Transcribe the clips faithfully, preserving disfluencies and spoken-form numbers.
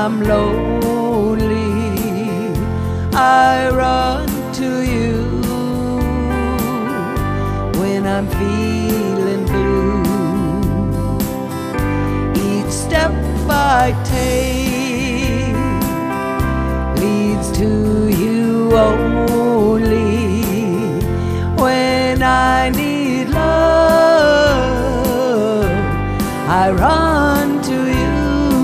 I'm lonely, I run to you. When I'm feeling blue, each step I take leads to you only. When I need love, I run to you.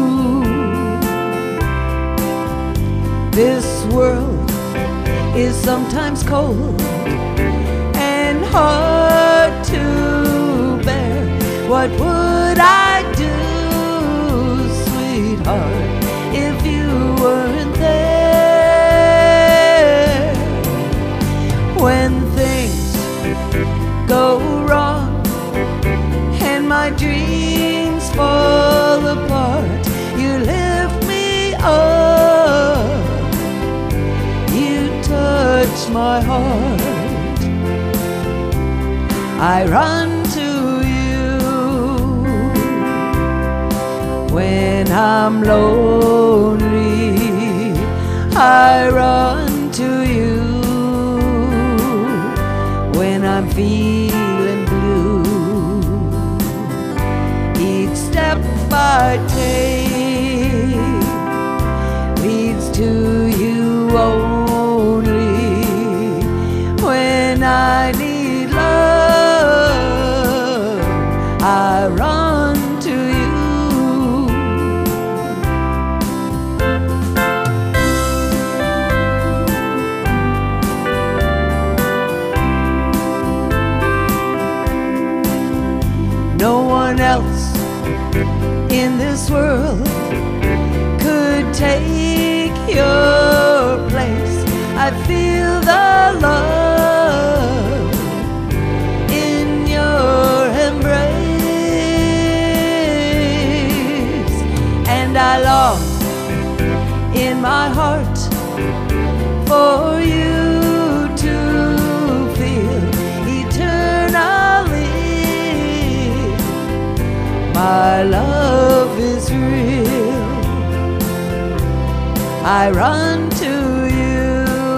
This world is sometimes cold and hard to bear. What would I do, sweetheart, if you weren't there? When things go wrong and my dreams fall apart, you lift me up, you touch my heart, I run to you. When I'm lonely, I run to you. When I'm feeling blue, each step I take leads to you only. When I need love, I run to you. No one else in this world could take your place. I feel the love in your embrace, and I long in my heart for you to feel eternally my love is real. I run to you.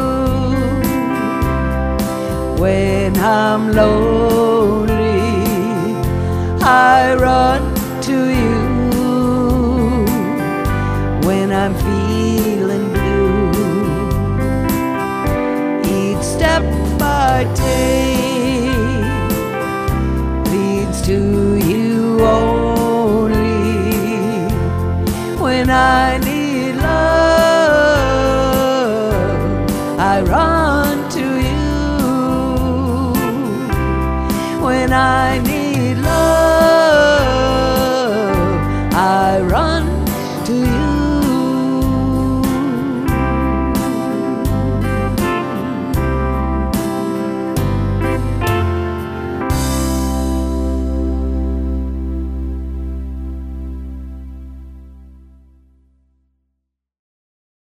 When I'm lonely, I run to you. When I'm feeling blue, each step I take leads to you only. When I need love, I run to you. When I need